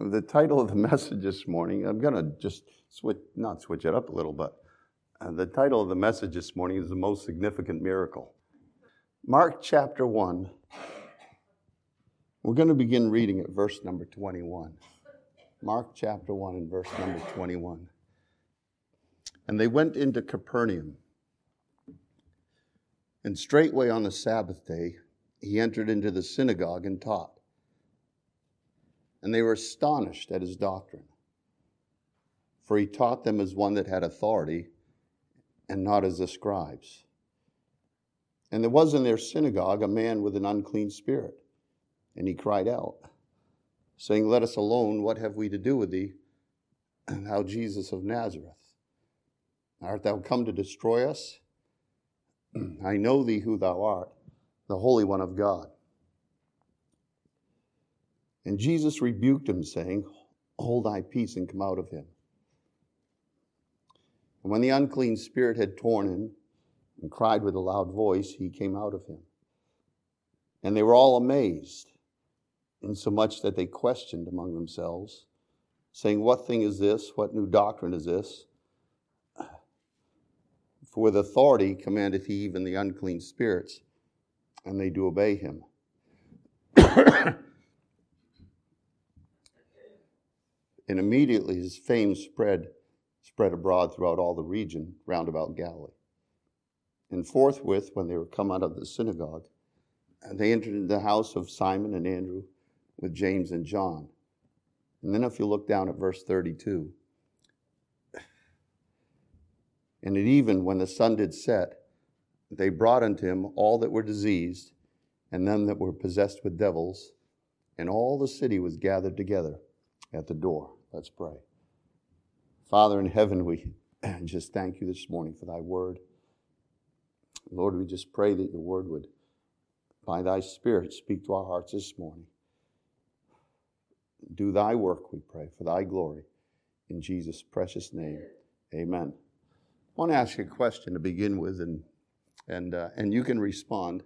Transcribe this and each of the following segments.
The title of the message this morning, I'm going to just not switch it up a little, but the title of the message this morning is The Most Significant Miracle. Mark chapter 1, we're going to begin reading at verse number 21. Mark chapter 1 and verse number 21. And they went into Capernaum. And straightway on the Sabbath day, he entered into the synagogue and taught. And they were astonished at his doctrine. For he taught them as one that had authority, and not as the scribes. And there was in their synagogue a man with an unclean spirit. And he cried out, saying, Let us alone, what have we to do with thee, thou Jesus of Nazareth? Art thou come to destroy us? I know thee who thou art, the Holy One of God. And Jesus rebuked him, saying, Hold thy peace and come out of him. And when the unclean spirit had torn him and cried with a loud voice, he came out of him. And they were all amazed, insomuch that they questioned among themselves, saying, What thing is this? What new doctrine is this? For with authority commandeth he even the unclean spirits, and they do obey him. And immediately his fame spread abroad throughout all the region round about Galilee. And forthwith, when they were come out of the synagogue, they entered into the house of Simon and Andrew with James and John. And then if you look down at verse 32, and at even when the sun did set, they brought unto him all that were diseased, and them that were possessed with devils, and all the city was gathered together at the door. Let's pray. Father in heaven, we just thank you this morning for thy word. Lord, we just pray that your word would, by thy Spirit, speak to our hearts this morning. Do thy work, we pray, for thy glory. In Jesus' precious name, amen. I want to ask you a question to begin with, and you can respond.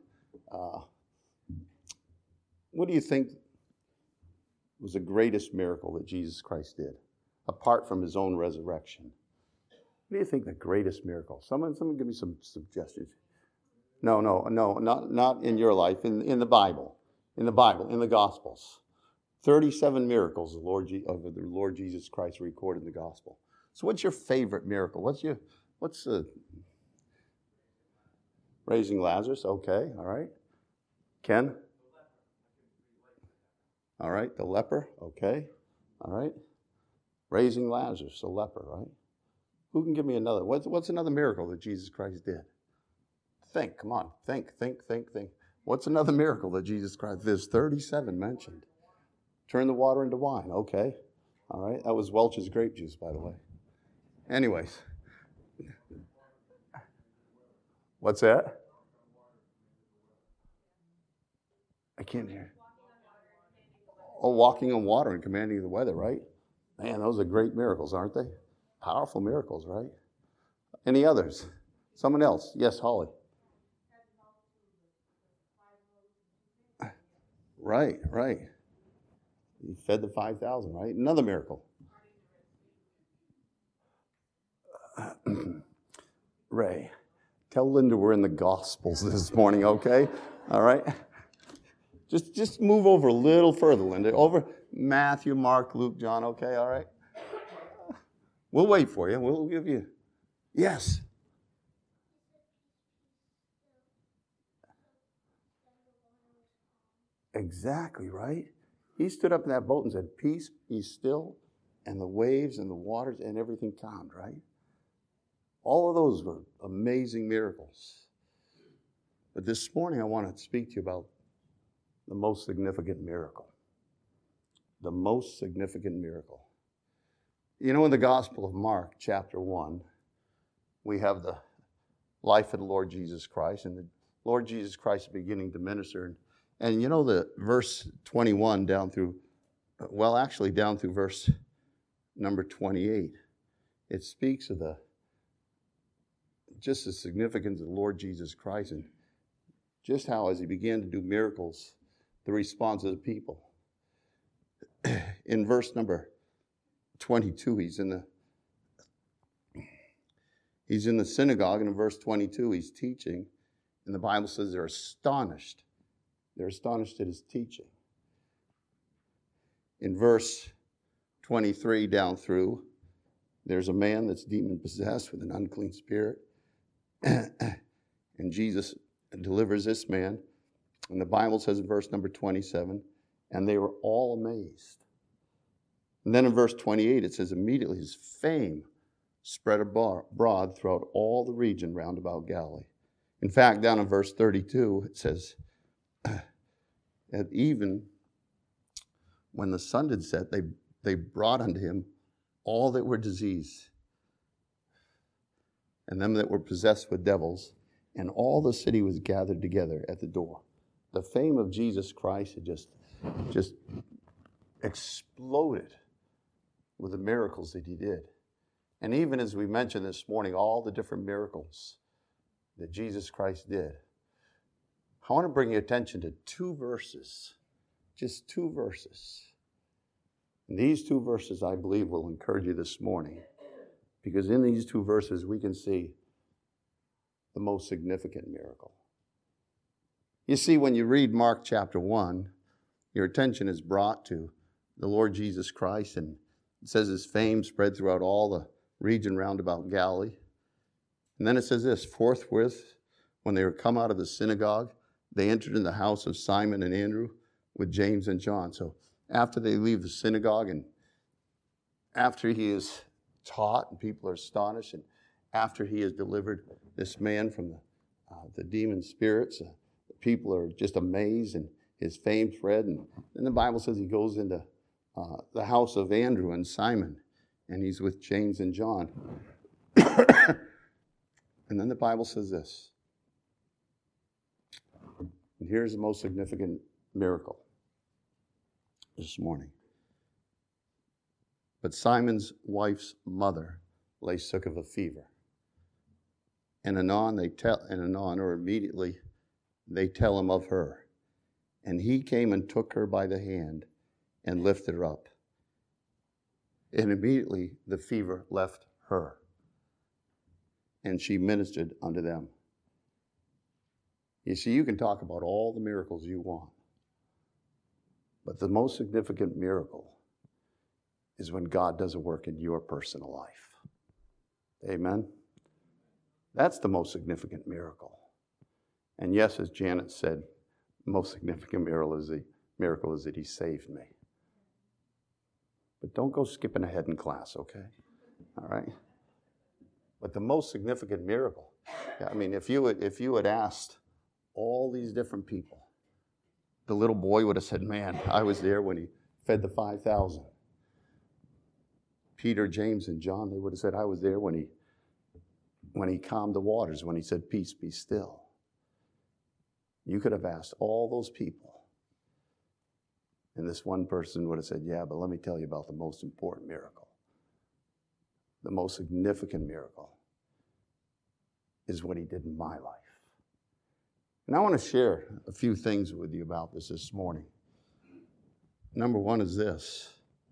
What do you think was the greatest miracle that Jesus Christ did, apart from his own resurrection? What do you think the greatest miracle? Someone give me some suggestions. No, not in your life, in the Bible, in the Gospels. 37 miracles of the Lord Jesus Christ recorded in the Gospel. So what's your favorite miracle? What's raising Lazarus? Okay, all right. Ken? All right, the leper, okay, all right. Raising Lazarus, the leper, right? Who can give me another? What's another miracle that Jesus Christ did? Think, come on, think. What's another miracle that Jesus Christ, there's 37 mentioned. Turn the water into wine, okay, all right. That was Welch's grape juice, by the way. Anyways. What's that? I can't hear. Oh, walking on water and commanding the weather, right? Man, those are great miracles, aren't they? Powerful miracles, right? Any others? Someone else? Yes, Holly. Right. He fed the 5,000, right? Another miracle. Ray, tell Linda we're in the Gospels this morning, okay? All right? Just move over a little further, Linda. Over Matthew, Mark, Luke, John, okay, all right? We'll wait for you. We'll give you. Yes. Exactly, right? He stood up in that boat and said, Peace, be still, and the waves and the waters and everything calmed, right? All of those were amazing miracles. But this morning I want to speak to you about the most significant miracle. The most significant miracle. You know, in the Gospel of Mark, chapter 1, we have the life of the Lord Jesus Christ, and the Lord Jesus Christ beginning to minister. And you know, the verse 21 down through verse number 28, it speaks of just the significance of the Lord Jesus Christ and just how, as he began to do miracles, the response of the people. in verse number 22, he's in the synagogue, and in verse 22, he's teaching, and the Bible says they're astonished. They're astonished at his teaching. In verse 23 down through, there's a man that's demon-possessed with an unclean spirit, and Jesus delivers this man. And the Bible says in verse number 27, and they were all amazed. And then in verse 28, it says, immediately his fame spread abroad throughout all the region round about Galilee. In fact, down in verse 32, it says, that even when the sun did set, they brought unto him all that were diseased, and them that were possessed with devils, and all the city was gathered together at the door. The fame of Jesus Christ had just exploded with the miracles that he did. And even as we mentioned this morning, all the different miracles that Jesus Christ did, I want to bring your attention to two verses, just two verses. And these two verses, I believe, will encourage you this morning, because in these two verses, we can see the most significant miracle. You see, when you read Mark chapter 1, your attention is brought to the Lord Jesus Christ, and it says his fame spread throughout all the region round about Galilee. And then it says this, forthwith, when they were come out of the synagogue, they entered in the house of Simon and Andrew with James and John. So after they leave the synagogue, and after he is taught and people are astonished, and after he has delivered this man from the demon spirits, the people are just amazed, and his fame spread. And then the Bible says he goes into the house of Andrew and Simon, and he's with James and John. And then the Bible says this, and here's the most significant miracle this morning. But Simon's wife's mother lay sick of a fever. And immediately they tell him of her. And he came and took her by the hand and lifted her up. And immediately the fever left her, and she ministered unto them. You see, you can talk about all the miracles you want, but the most significant miracle is when God does a work in your personal life. Amen? That's the most significant miracle. And yes, as Janet said, the most significant miracle is that he saved me. But don't go skipping ahead in class, okay? All right? But the most significant miracle, I mean, if you had asked all these different people, the little boy would have said, man, I was there when he fed the 5,000. Peter, James, and John, they would have said, I was there when he calmed the waters, when he said, peace, be still. You could have asked all those people, and this one person would have said, yeah, but let me tell you about the most important miracle. The most significant miracle is what he did in my life. And I want to share a few things with you about this morning. Number one is this.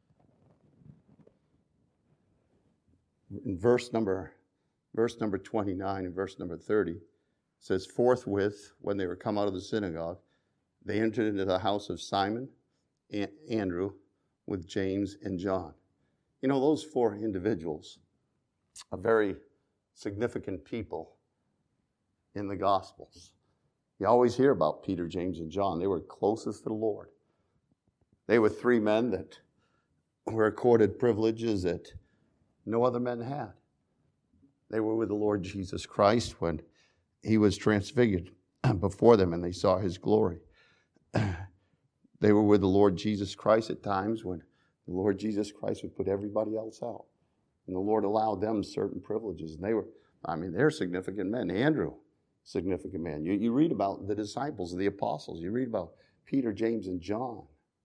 In verse number 29 and verse number 30, it says, forthwith, when they were come out of the synagogue, they entered into the house of Simon and Andrew with James and John. You know, those four individuals are very significant people in the Gospels. You always hear about Peter, James, and John. They were closest to the Lord. They were three men that were accorded privileges that no other men had. They were with the Lord Jesus Christ when he was transfigured before them and they saw his glory. They were with the Lord Jesus Christ at times when the Lord Jesus Christ would put everybody else out. And the Lord allowed them certain privileges. And they're significant men. Andrew, significant man. You read about the disciples, the apostles. You read about Peter, James, and John.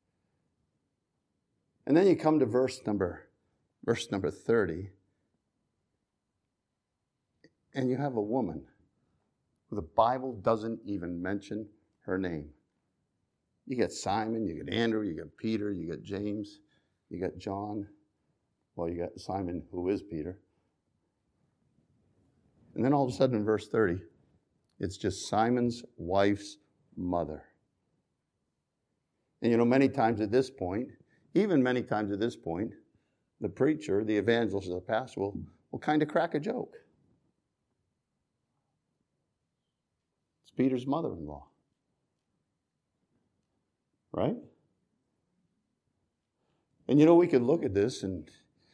And then you come to verse number 30. And you have a woman who the Bible doesn't even mention her name. You get Simon, you get Andrew, you get Peter, you get James. you got John, well, you got Simon, who is Peter. And then all of a sudden in verse 30, it's just Simon's wife's mother. And many times at this point, the preacher, the evangelist, the pastor will kind of crack a joke. It's Peter's mother-in-law. Right? And we could look at this, and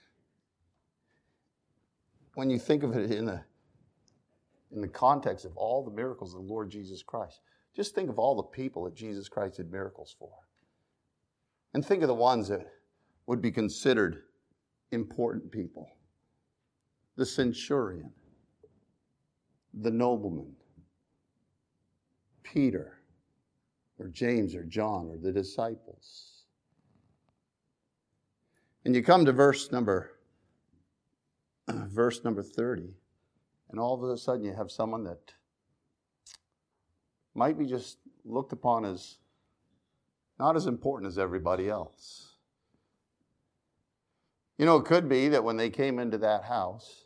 when you think of it in the context of all the miracles of the Lord Jesus Christ, just think of all the people that Jesus Christ did miracles for. And think of the ones that would be considered important people. The centurion, the nobleman, Peter, or James, or John, or the disciples. And you come to verse number 30, and all of a sudden you have someone that might be just looked upon as not as important as everybody else. It could be that when they came into that house,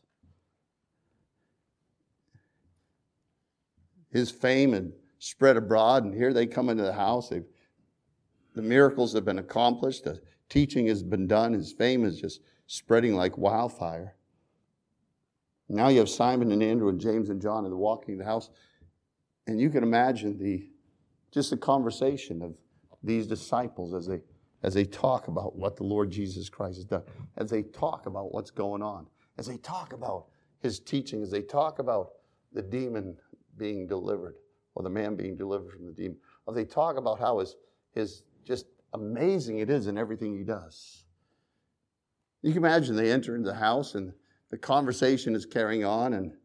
his fame had spread abroad, and here they come into the house. The miracles have been accomplished. The teaching has been done. His fame is just spreading like wildfire. Now you have Simon and Andrew and James and John, and they're walking the house. And you can imagine the conversation of these disciples as they talk about what the Lord Jesus Christ has done, as they talk about what's going on, as they talk about his teaching, as they talk about the demon being delivered, or the man being delivered from the demon, as they talk about how his just amazing it is in everything he does. You can imagine they enter into the house and the conversation is carrying on, and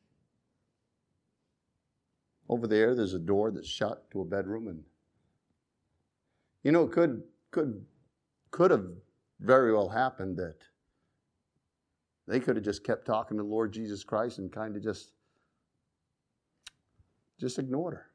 over there's a door that's shut to a bedroom, and it could have very well happened that they could have just kept talking to the Lord Jesus Christ and kind of just ignored her.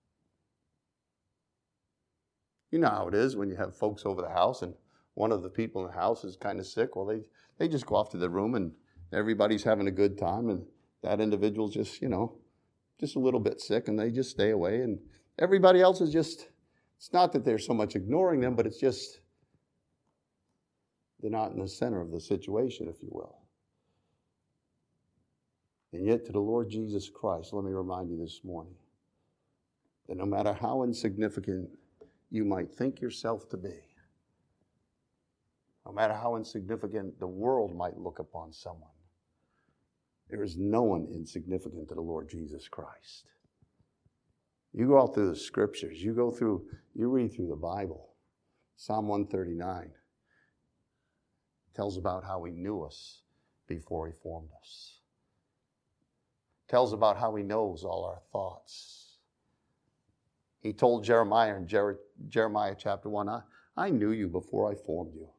You know how it is when you have folks over the house and one of the people in the house is kind of sick. Well, they just go off to their room and everybody's having a good time, and that individual's just a little bit sick, and they just stay away, and everybody else is just, it's not that they're so much ignoring them, but it's just they're not in the center of the situation, if you will. And yet to the Lord Jesus Christ, let me remind you this morning, that no matter how insignificant you might think yourself to be, no matter how insignificant the world might look upon someone, there is no one insignificant to the Lord Jesus Christ. You go out through the scriptures, you read through the Bible. Psalm 139 tells about how he knew us before he formed us. Tells about how he knows all our thoughts. He told Jeremiah in Jeremiah chapter 1, I knew you before I formed you.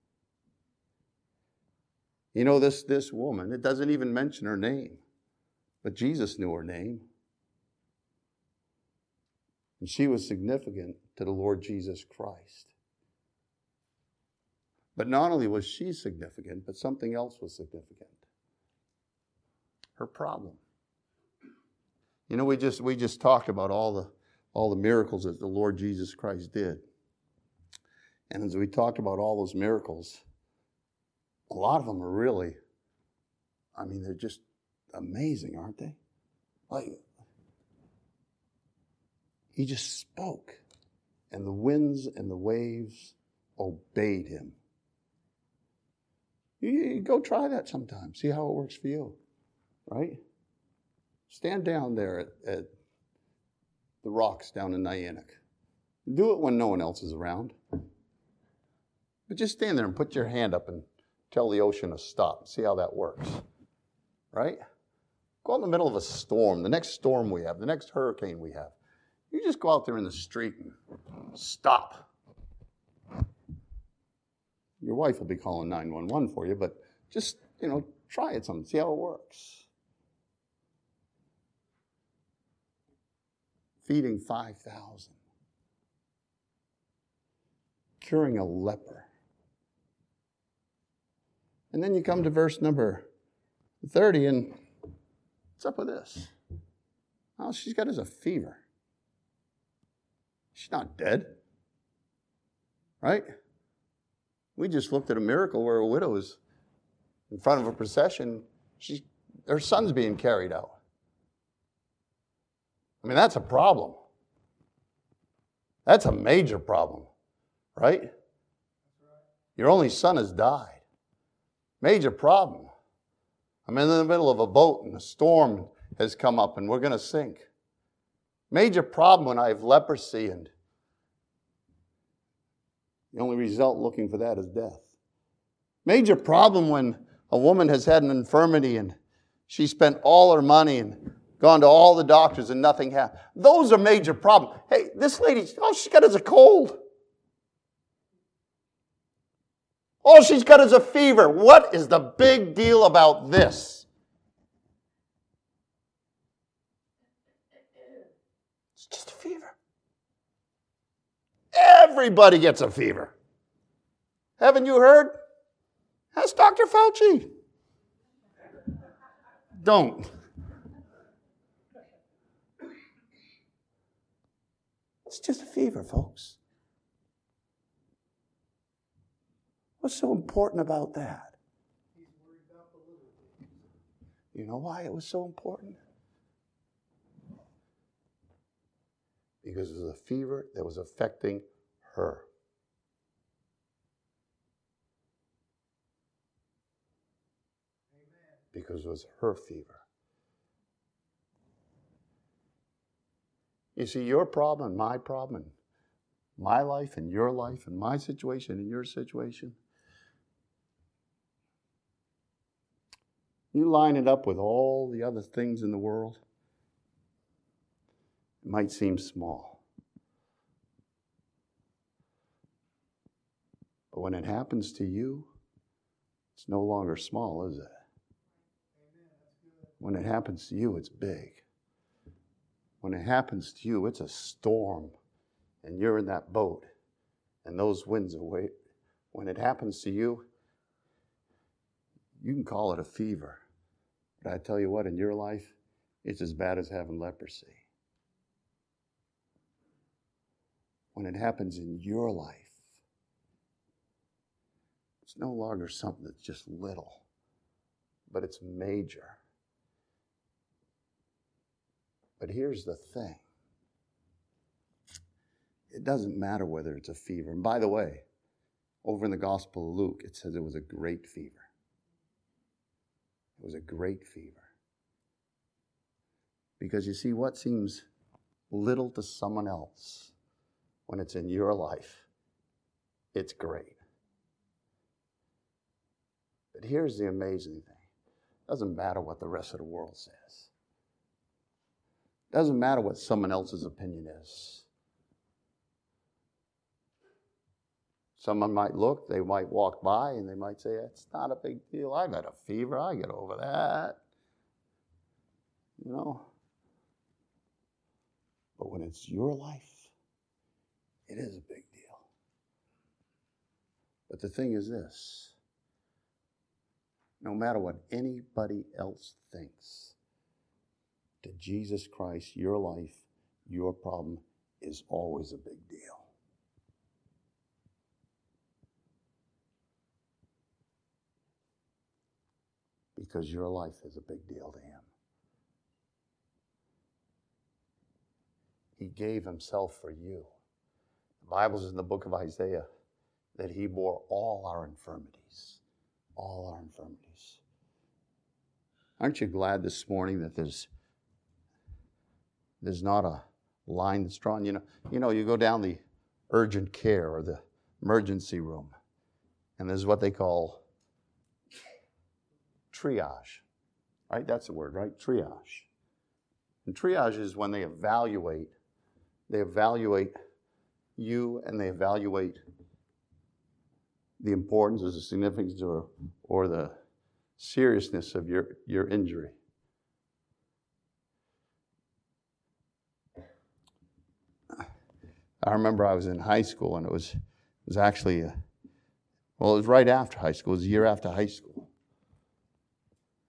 This woman, it doesn't even mention her name, but Jesus knew her name. And she was significant to the Lord Jesus Christ. But not only was she significant, but something else was significant. Her problem. We just talked about all the miracles that the Lord Jesus Christ did. And as we talked about all those miracles, a lot of them are really, they're just amazing, aren't they? Like, he just spoke, and the winds and the waves obeyed him. You go try that sometime. See how it works for you, right? Stand down there at the rocks down in Niantic. Do it when no one else is around. But just stand there and put your hand up and tell the ocean to stop. See how that works, right? Go out in the middle of a storm, the next storm we have, the next hurricane we have. You just go out there in the street and stop. Your wife will be calling 911 for you, but just, try it sometime. See how it works. Feeding 5,000. Curing a leper. And then you come to verse number 30, and what's up with this? All she's got is a fever. She's not dead. Right? We just looked at a miracle where a widow is in front of a procession. Her son's being carried out. I mean, that's a problem. That's a major problem, right? Your only son has died. Major problem. I'm in the middle of a boat and a storm has come up and we're going to sink. Major problem when I have leprosy, and the only result looking for that is death. Major problem when a woman has had an infirmity and she spent all her money and gone to all the doctors and nothing happened. Those are major problems. Hey, this lady, all she's got is a cold. All she's got is a fever. What is the big deal about this? It's just a fever. Everybody gets a fever. Haven't you heard? Ask Dr. Fauci. Don't. It's just a fever, folks. What's so important about that? You know why it was so important? Because it was a fever that was affecting her. Because it was her fever. You see, your problem and my problem, and my life and your life, and my situation and your situation, you line it up with all the other things in the world, it might seem small. But when it happens to you, it's no longer small, is it? When it happens to you, it's big. When it happens to you, it's a storm, and you're in that boat, and those winds are waiting. When it happens to you, you can call it a fever. But I tell you what, in your life, it's as bad as having leprosy. When it happens in your life, it's no longer something that's just little, but it's major. But here's the thing. It doesn't matter whether it's a fever. And by the way, over in the Gospel of Luke, it says it was a great fever. It was a great fever. Because you see, what seems little to someone else, when it's in your life, it's great. But here's the amazing thing. It doesn't matter what the rest of the world says. It doesn't matter what someone else's opinion is. Someone might look, they might walk by, and they might say, it's not a big deal. I got a fever. I get over that. You know? But when it's your life, it is a big deal. But the thing is this. No matter what anybody else thinks, to Jesus Christ, your life, your problem is always a big deal. Because your life is a big deal to him. He gave himself for you. The Bible's in the book of Isaiah that he bore all our infirmities. All our infirmities. Aren't you glad this morning that there's not a line that's drawn? You know, you go down the urgent care or the emergency room, and there's what they call triage, right? That's the word, right? Triage. And triage is when they evaluate you, and they evaluate the importance or the significance or the seriousness of your injury. I remember I was in high school, and it was actually, it was right after high school. It was a year after high school.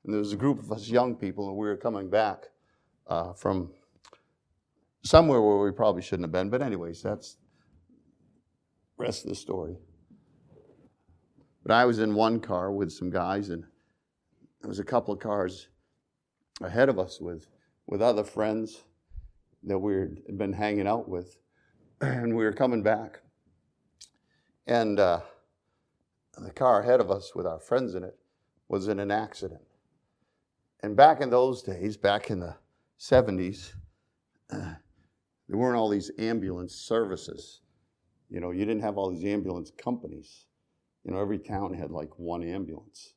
And there was a group of us young people, and we were coming back from somewhere where we probably shouldn't have been. But anyways, that's the rest of the story. But I was in one car with some guys, and there was a couple of cars ahead of us with other friends that we had been hanging out with. And we were coming back. And the car ahead of us with our friends in it was in an accident. And back in those days, back in the 70s, there weren't all these ambulance services. You know, you didn't have all these ambulance companies. You know, every town had like one ambulance.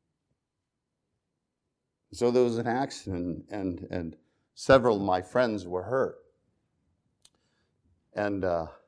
So there was an accident, and several of my friends were hurt. And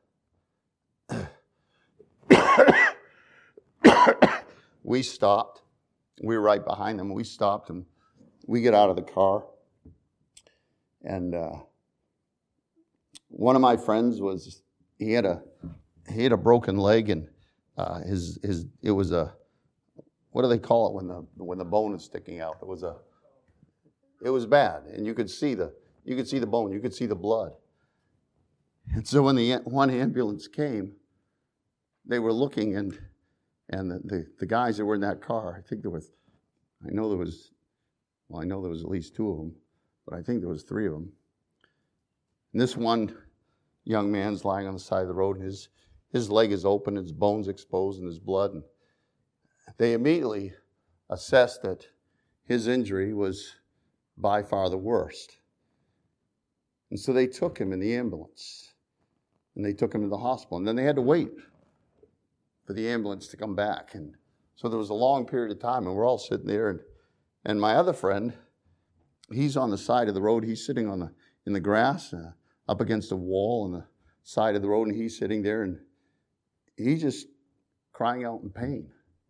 we stopped. We were right behind them. We stopped, and we get out of the car. And one of my friends he had a broken leg, and it was a, what do they call it when the bone is sticking out? It was bad, and you could see the bone, you could see the blood. And so when the one ambulance came, they were looking, and the guys that were in that car, I know there was at least two of them, but I think there was three of them. And this one young man's lying on the side of the road, and his leg is open, his bone's exposed, and his blood. And they immediately assessed that his injury was by far the worst. And so they took him in the ambulance, and they took him to the hospital. And then they had to wait for the ambulance to come back. And so there was a long period of time, and we're all sitting there. And my other friend, he's on the side of the road. He's sitting in the grass, up against a wall on the side of the road, and he's sitting there, and he's just crying out in pain.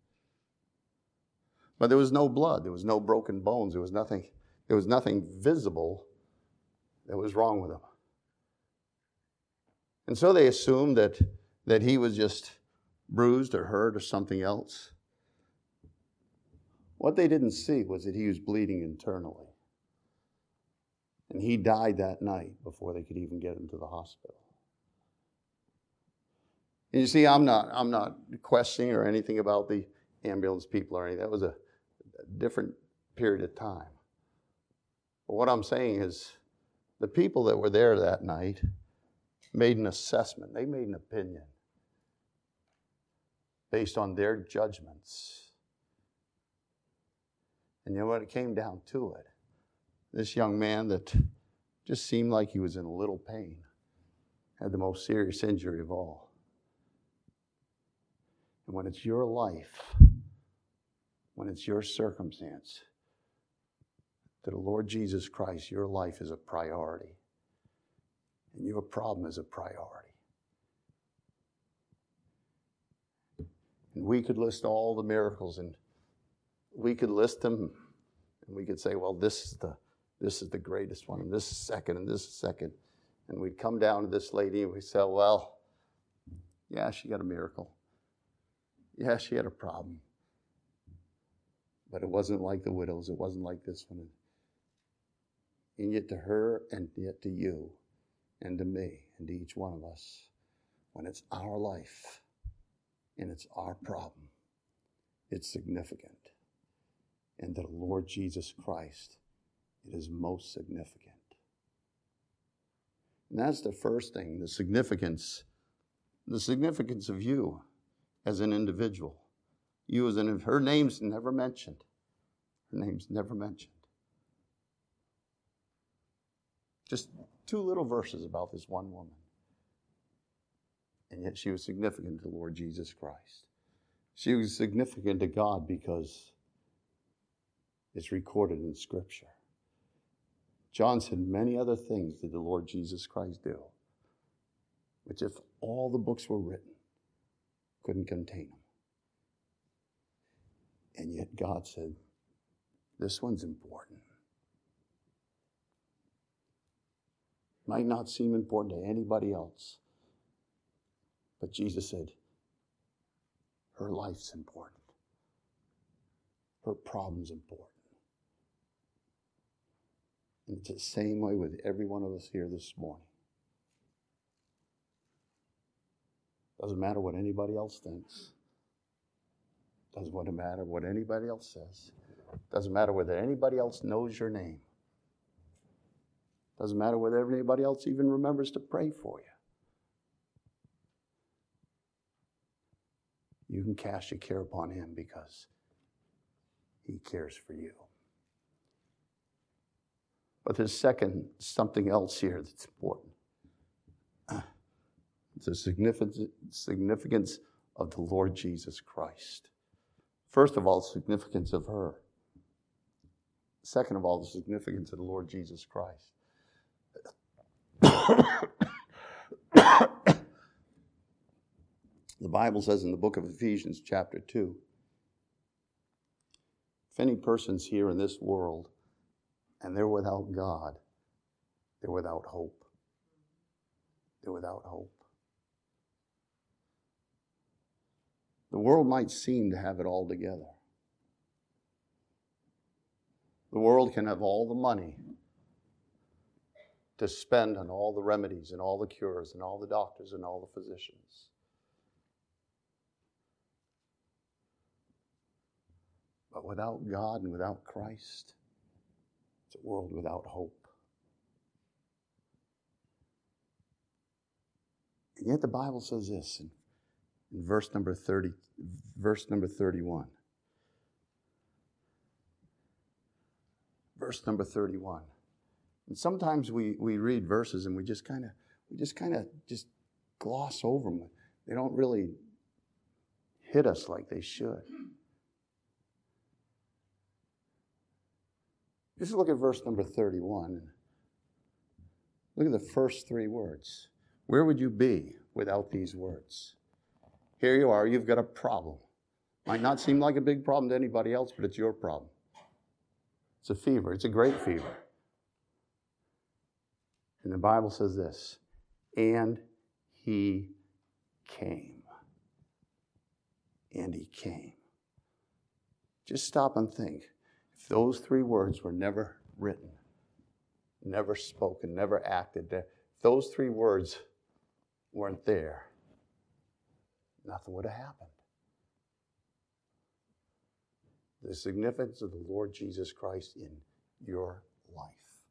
But there was no blood. There was no broken bones. There was nothing visible that was wrong with him. And so they assumed that he was just bruised or hurt or something else. What they didn't see was that he was bleeding internally. And he died that night before they could even get him to the hospital. And you see, I'm not questioning or anything about the ambulance people or anything. That was a different period of time. But what I'm saying is, the people that were there that night made an assessment. They made an opinion based on their judgments. And you know, when it came down to it, this young man that just seemed like he was in a little pain had the most serious injury of all. And when it's your life, when it's your circumstance, to the Lord Jesus Christ, your life is a priority. And your problem is a priority. And we could list all the miracles, and we could list them, and we could say, well, this is the greatest one, and this is second, and this is second. And we'd come down to this lady, and we'd say, well, yeah, she got a miracle. Yeah, she had a problem. But it wasn't like the widows. It wasn't like this one. And yet to her, and yet to you, and to me, and to each one of us, when it's our life, and it's our problem, it's significant. And to the Lord Jesus Christ, it is most significant. And that's the first thing, the significance of you as an individual. You as her name's never mentioned. Her name's never mentioned. Just 2 little verses about this one woman. And yet she was significant to the Lord Jesus Christ. She was significant to God because it's recorded in Scripture. John said many other things did the Lord Jesus Christ do, which if all the books were written, couldn't contain them. And yet God said, this one's important. Might not seem important to anybody else, but Jesus said, her life's important. Her problem's important. And it's the same way with every one of us here this morning. Doesn't matter what anybody else thinks. Doesn't matter what anybody else says. Doesn't matter whether anybody else knows your name. Doesn't matter whether anybody else even remembers to pray for you. You can cast your care upon him because he cares for you. But there's something else here that's important. It's the significance of the Lord Jesus Christ. First of all, the significance of her. Second of all, the significance of the Lord Jesus Christ. The Bible says in the book of Ephesians chapter 2, if any person's here in this world and they're without God, they're without hope. They're without hope. The world might seem to have it all together. The world can have all the money to spend on all the remedies and all the cures and all the doctors and all the physicians. But without God and without Christ, it's a world without hope. And yet the Bible says this in verse number 31. Verse number 31. And sometimes we read verses and we just kind of gloss over them. They don't really hit us like they should. Just look at verse number 31. Look at the first three words. Where would you be without these words? Here you are, you've got a problem. Might not seem like a big problem to anybody else, but it's your problem. It's a fever. It's a great fever. And the Bible says this, and he came. And he came. Just stop and think. If those three words were never written, never spoken, never acted, if those three words weren't there, nothing would have happened. The significance of the Lord Jesus Christ in your life.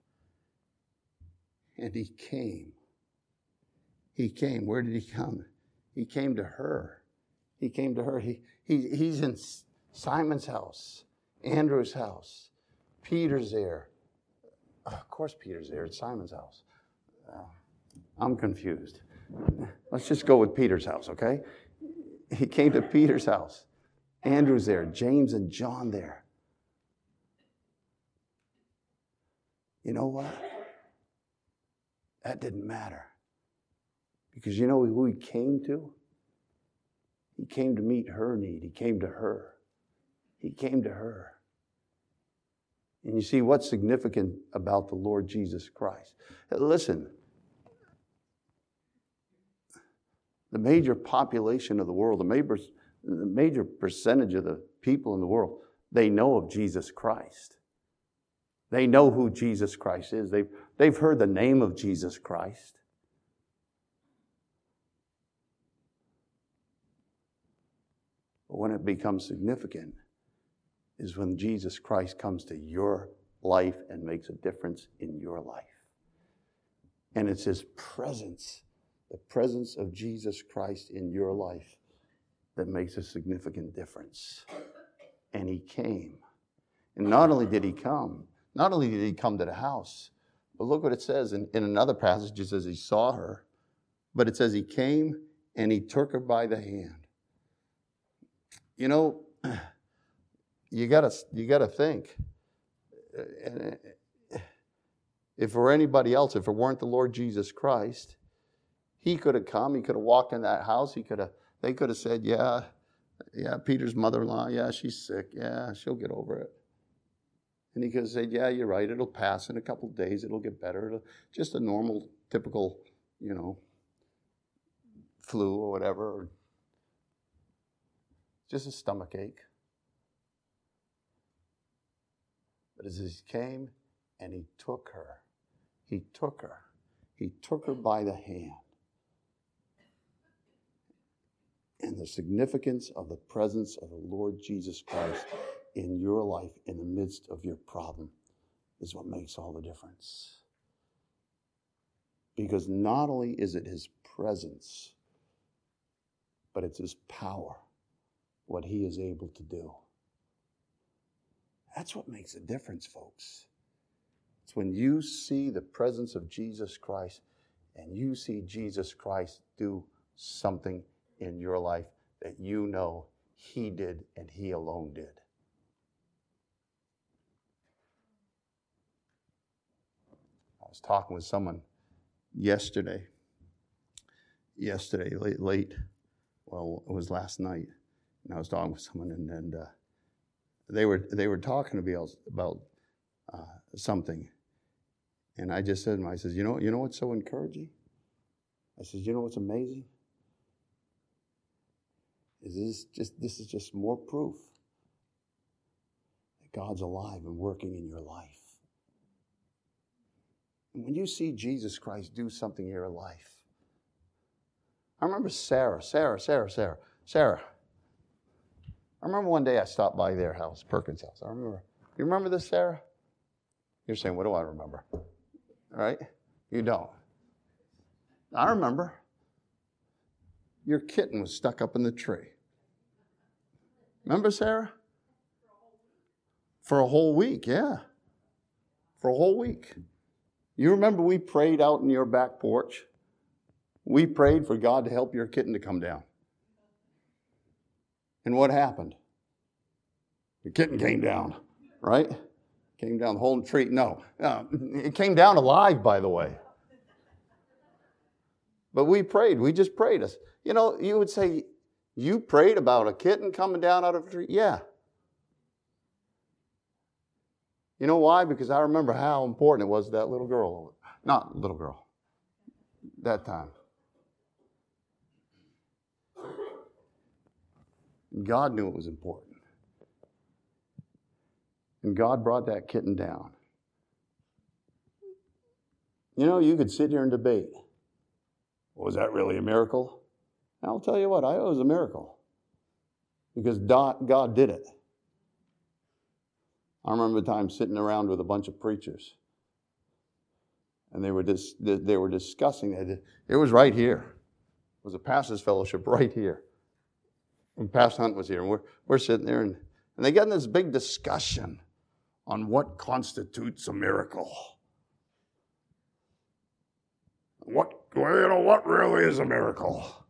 And he came. He came. Where did he come? He came to her. He came to her. He's in Simon's house, Andrew's house. Peter's there. Of course Peter's there. It's Simon's house. I'm confused. Let's just go with Peter's house, okay? He came to Peter's house. Andrew's there. James and John there. You know what? That didn't matter. Because you know who he came to? He came to meet her need. He came to her. He came to her. And you see what's significant about the Lord Jesus Christ. Listen, the major population of the world, the major percentage of the people in the world, they know of Jesus Christ. They know who Jesus Christ is. They've heard the name of Jesus Christ. But when it becomes significant is when Jesus Christ comes to your life and makes a difference in your life. And it's his presence, the presence of Jesus Christ in your life, that makes a significant difference. And he came. And not only did he come to the house, but look what it says in another passage. It says he saw her, but it says he came and he took her by the hand. You know, you gotta think. If it were anybody else, if it weren't the Lord Jesus Christ, he could have come. He could have walked in that house. They could have said, yeah, Peter's mother-in-law, yeah, she's sick. Yeah, she'll get over it. And he could have said, yeah, you're right. It'll pass in a couple of days. It'll get better. Just a normal, typical, flu or whatever. Or just a stomach ache. But as he came and he took her. He took her. He took her by the hand. And the significance of the presence of the Lord Jesus Christ in your life, in the midst of your problem, is what makes all the difference. Because not only is it his presence, but it's his power, what he is able to do. That's what makes a difference, folks. It's when you see the presence of Jesus Christ and you see Jesus Christ do something in your life that you know he did and he alone did. I was talking with someone yesterday late. Well, it was last night, and I was talking with someone, and they were talking to me about something, and I just said to them, I says, you know what's so encouraging? I says, you know what's amazing? This is just more proof that God's alive and working in your life. And when you see Jesus Christ do something in your life, I remember Sarah. I remember one day I stopped by their house, Perkins' house. You remember this, Sarah? You're saying, what do I remember? All right? You don't. I remember. Your kitten was stuck up in the tree. Remember, Sarah? For a whole week, yeah. For a whole week. You remember we prayed out in your back porch? We prayed for God to help your kitten to come down. And what happened? The kitten came down, right? Came down the whole tree. No, it came down alive, by the way. But we prayed. We just prayed. You would say, you prayed about a kitten coming down out of a tree? Yeah. You know why? Because I remember how important it was to that little girl. Not little girl. That time. God knew it was important. And God brought that kitten down. You could sit here and debate. Was that really a miracle? And I'll tell you what, it was a miracle. Because God did it. I remember the time sitting around with a bunch of preachers. And they were discussing it. It was right here. It was a pastor's fellowship right here. And Pastor Hunt was here. And we're sitting there. And they got in this big discussion on what constitutes a miracle. What really is a miracle?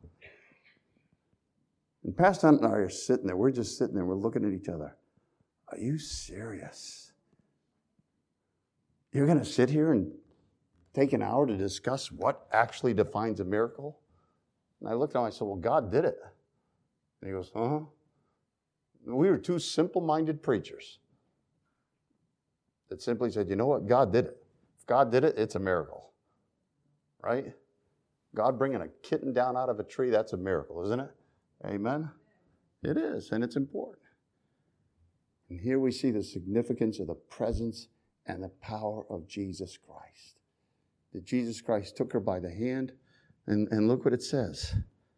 And Pastor Hunt and I are sitting there. We're just sitting there. We're looking at each other. Are you serious? You're going to sit here and take an hour to discuss what actually defines a miracle? And I looked at him and I said, well, God did it. And he goes, uh-huh. We were two simple-minded preachers that simply said, you know what? God did it. If God did it, it's a miracle. Right? God bringing a kitten down out of a tree, that's a miracle, isn't it? Amen? It is, and it's important. And here we see the significance of the presence and the power of Jesus Christ. That Jesus Christ took her by the hand, and look what it says.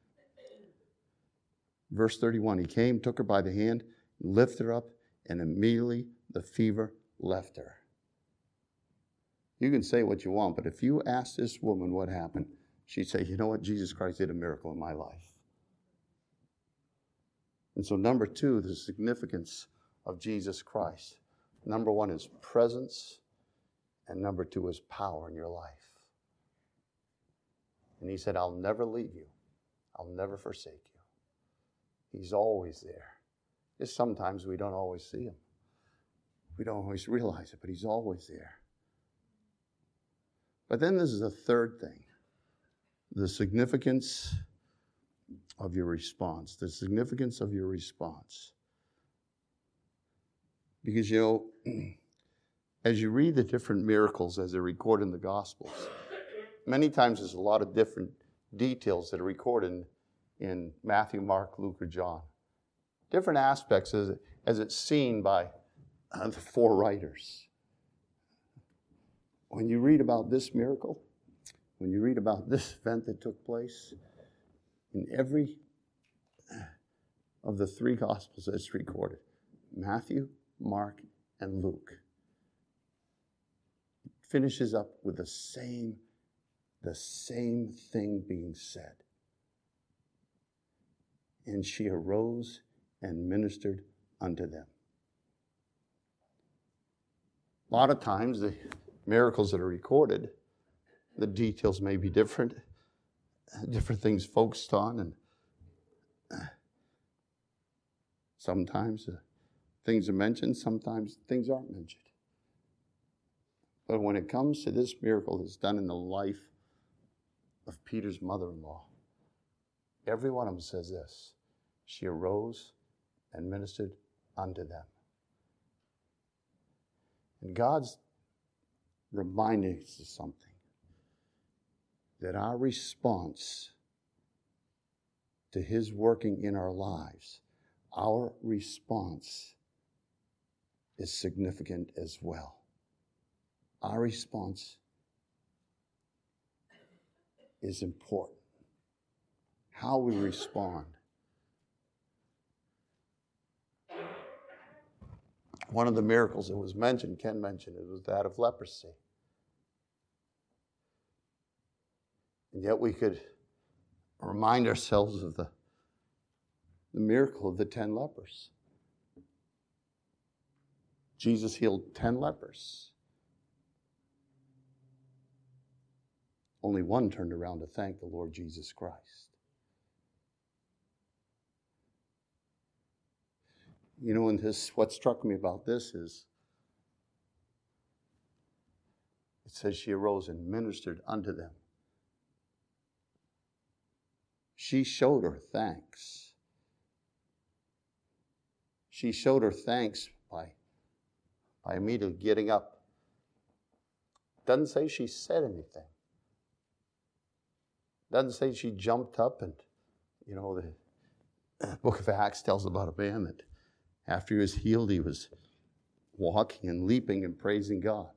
Verse 31, he came, took her by the hand, lifted her up, and immediately the fever left her. You can say what you want, but if you ask this woman what happened, she'd say, you know what? Jesus Christ did a miracle in my life. And so number two, the significance of Jesus Christ. Number one is presence, and number two is power in your life. And he said, I'll never leave you. I'll never forsake you. He's always there. Just sometimes we don't always see him. We don't always realize it, but he's always there. But then this is the third thing. The significance of your response. The significance of your response. Because, as you read the different miracles as they're recorded in the Gospels, many times there's a lot of different details that are recorded in Matthew, Mark, Luke, or John. Different aspects as it's seen by the four writers. when you read about this miracle, when you read about this event that took place, in every of the three Gospels that's recorded, Matthew, Mark, and Luke, it finishes up with the same thing being said. And she arose and ministered unto them. A lot of times, the miracles that are recorded, the details may be different things focused on, and sometimes things are mentioned, sometimes things aren't mentioned. But when it comes to this miracle that's done in the life of Peter's mother-in-law, every one of them says this: she arose and ministered unto them. And God's reminding us of something, that our response to His working in our lives, our response is significant as well. Our response is important. How we respond. One of the miracles that was mentioned, Ken mentioned it, was that of leprosy. And yet we could remind ourselves of the miracle of the 10 lepers. Jesus healed 10 lepers. Only one turned around to thank the Lord Jesus Christ. You know, and what struck me about this is, it says she arose and ministered unto them. She showed her thanks. She showed her thanks by immediately getting up. Doesn't say she said anything. Doesn't say she jumped up and, you know, the book of Acts tells about a man that after he was healed, he was walking and leaping and praising God.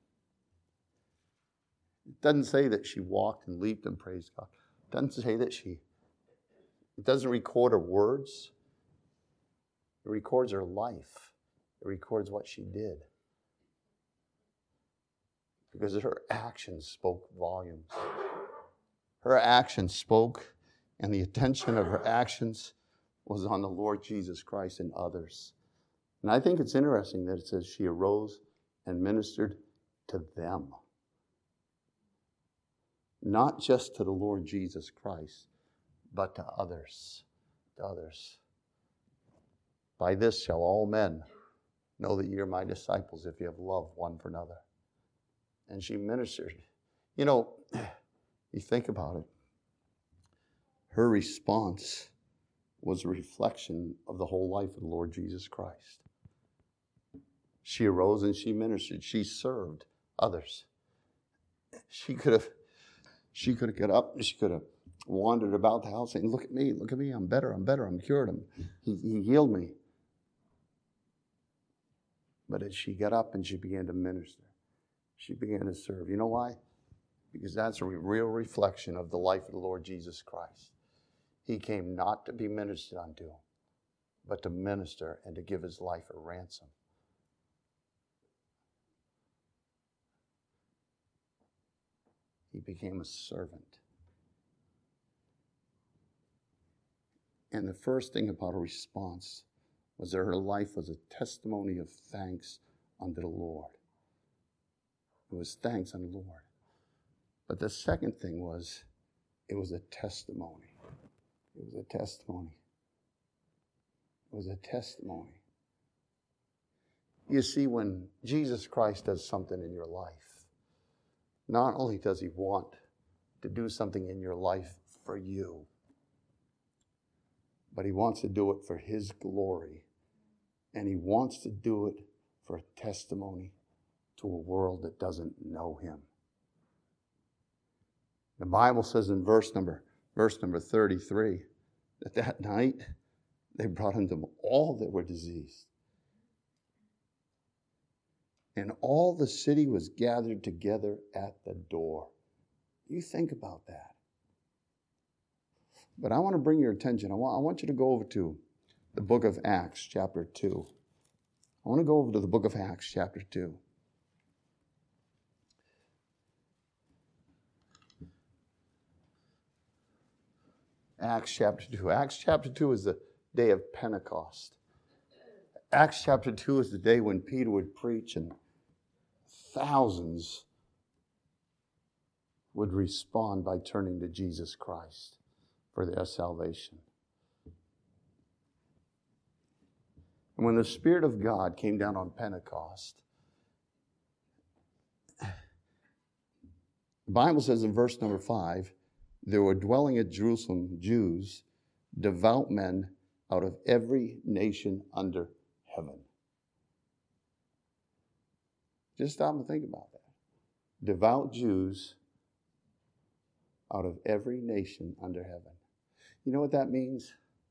It doesn't say that she walked and leaped and praised God. It doesn't say that it doesn't record her words. It records her life. It records what she did. Because her actions spoke volumes. Her actions spoke, and the attention of her actions was on the Lord Jesus Christ and others. And I think it's interesting that it says she arose and ministered to them. Not just to the Lord Jesus Christ, but to others. To others. By this shall all men know that ye are my disciples, if you have love one for another. And she ministered. You know, you think about it. Her response was a reflection of the whole life of the Lord Jesus Christ. She arose and she ministered. She served others. She could have got up and she could have wandered about the house saying, look at me, I'm better, I'm cured. He healed me. But as she got up and she began to minister, she began to serve. You know why? Because that's a real reflection of the life of the Lord Jesus Christ. He came not to be ministered unto, but to minister and to give his life a ransom. He became a servant. And the first thing about her response was that her life was a testimony of thanks unto the Lord. It was thanks unto the Lord. But the second thing was, it was a testimony. It was a testimony. It was a testimony. You see, when Jesus Christ does something in your life, not only does he want to do something in your life for you, but he wants to do it for his glory. And he wants to do it for a testimony to a world that doesn't know him. The Bible says in verse number 33, that night they brought unto him all that were diseased. and all the city was gathered together at the door. You think about that. But I want to bring your attention. I want you to go over to the book of Acts, chapter 2. I want to go over to the book of Acts, chapter 2. Acts chapter 2. Acts chapter 2 is the day of Pentecost. Acts chapter 2 is the day when Peter would preach and thousands would respond by turning to Jesus Christ for their salvation. And when the Spirit of God came down on Pentecost, the Bible says in verse number 5, there were dwelling at Jerusalem Jews, devout men out of every nation under heaven. Just stop and think about that. Devout Jews out of every nation under heaven. You know what that means?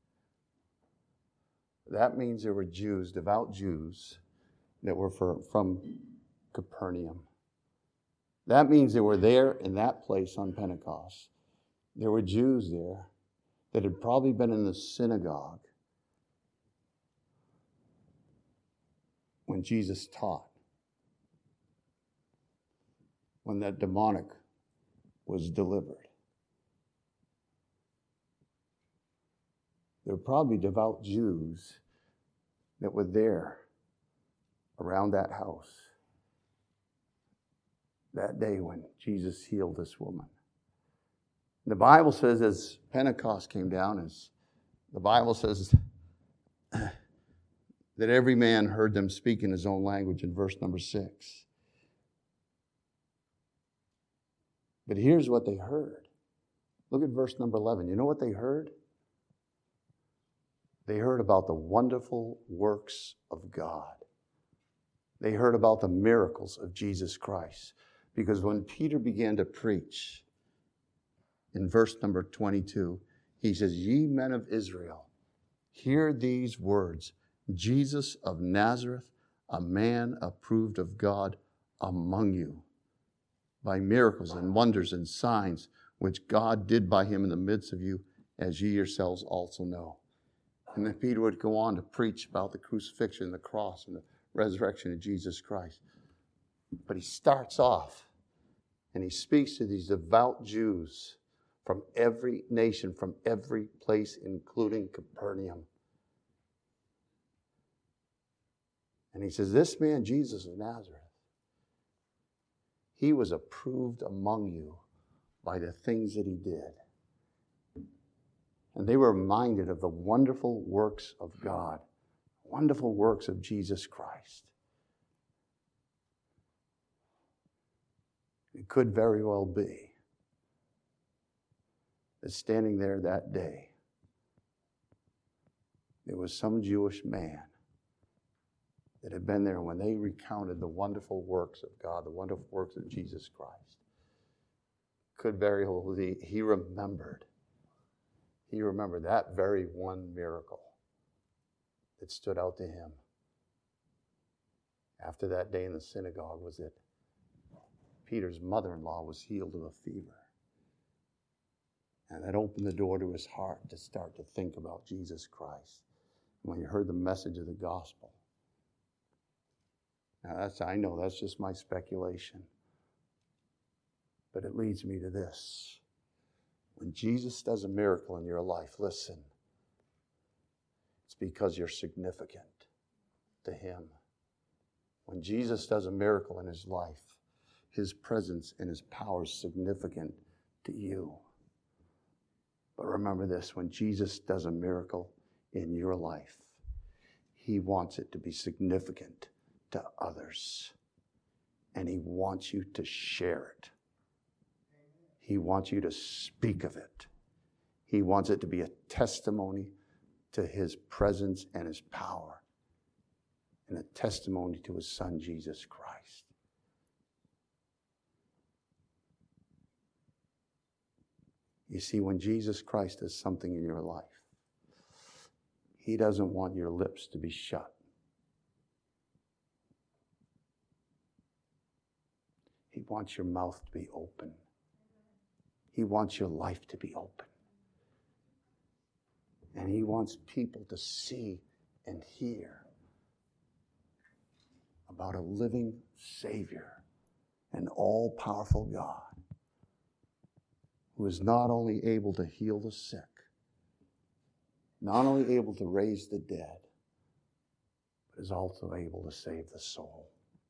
That means there were Jews, devout Jews, that were from Capernaum. That means they were there in that place on Pentecost. There were Jews there that had probably been in the synagogue when Jesus taught, when that demonic was delivered. There were probably devout Jews that were there around that house that day when Jesus healed this woman. The Bible says as Pentecost came down, as the Bible says that every man heard them speak in his own language in verse number 6. But here's what they heard. Look at verse number 11. You know what they heard? They heard about the wonderful works of God. They heard about the miracles of Jesus Christ. Because when Peter began to preach, in verse number 22, he says, "Ye men of Israel, hear these words. Jesus of Nazareth, a man approved of God among you, by miracles and wonders and signs, which God did by him in the midst of you, as ye yourselves also know." And then Peter would go on to preach about the crucifixion, the cross, and the resurrection of Jesus Christ. But he starts off and he speaks to these devout Jews from every nation, from every place, including Capernaum. And he says, this man, Jesus of Nazareth, he was approved among you by the things that he did. And they were reminded of the wonderful works of God, wonderful works of Jesus Christ. It could very well be that standing there that day, there was some Jewish man that had been there when they recounted the wonderful works of God, the wonderful works of Jesus Christ. Could very well be he remembered that very one miracle that stood out to him after that day in the synagogue was that Peter's mother-in-law was healed of a fever. And that opened the door to his heart to start to think about Jesus Christ. When he heard the message of the gospel. Now I know that's just my speculation. But it leads me to this. When Jesus does a miracle in your life, listen. It's because you're significant to him. When Jesus does a miracle in his life, his presence and his power is significant to you. But remember this, when Jesus does a miracle in your life, he wants it to be significant to others. And he wants you to share it. He wants you to speak of it. He wants it to be a testimony to his presence and his power, and a testimony to his son, Jesus Christ. You see, when Jesus Christ does something in your life, he doesn't want your lips to be shut. wants your mouth to be open. He wants your life to be open. And He wants people to see and hear about a living Savior, an all-powerful God, who is not only able to heal the sick, not only able to raise the dead, but is also able to save the soul.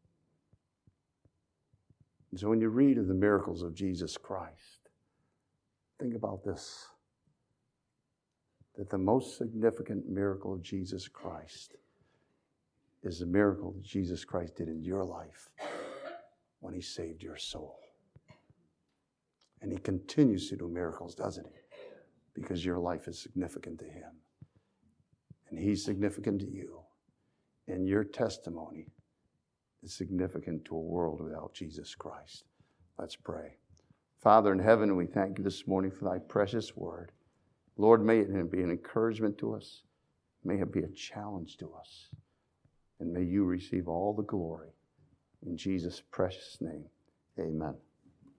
And so when you read of the miracles of Jesus Christ, think about this, that the most significant miracle of Jesus Christ is the miracle that Jesus Christ did in your life when He saved your soul. And He continues to do miracles, doesn't He? Because your life is significant to Him. And He's significant to you. And your testimony is significant to a world without Jesus Christ. Let's pray. Father in heaven, we thank You this morning for Thy precious word. Lord, may it be an encouragement to us. May it be a challenge to us. And may You receive all the glory. In Jesus' precious name, amen.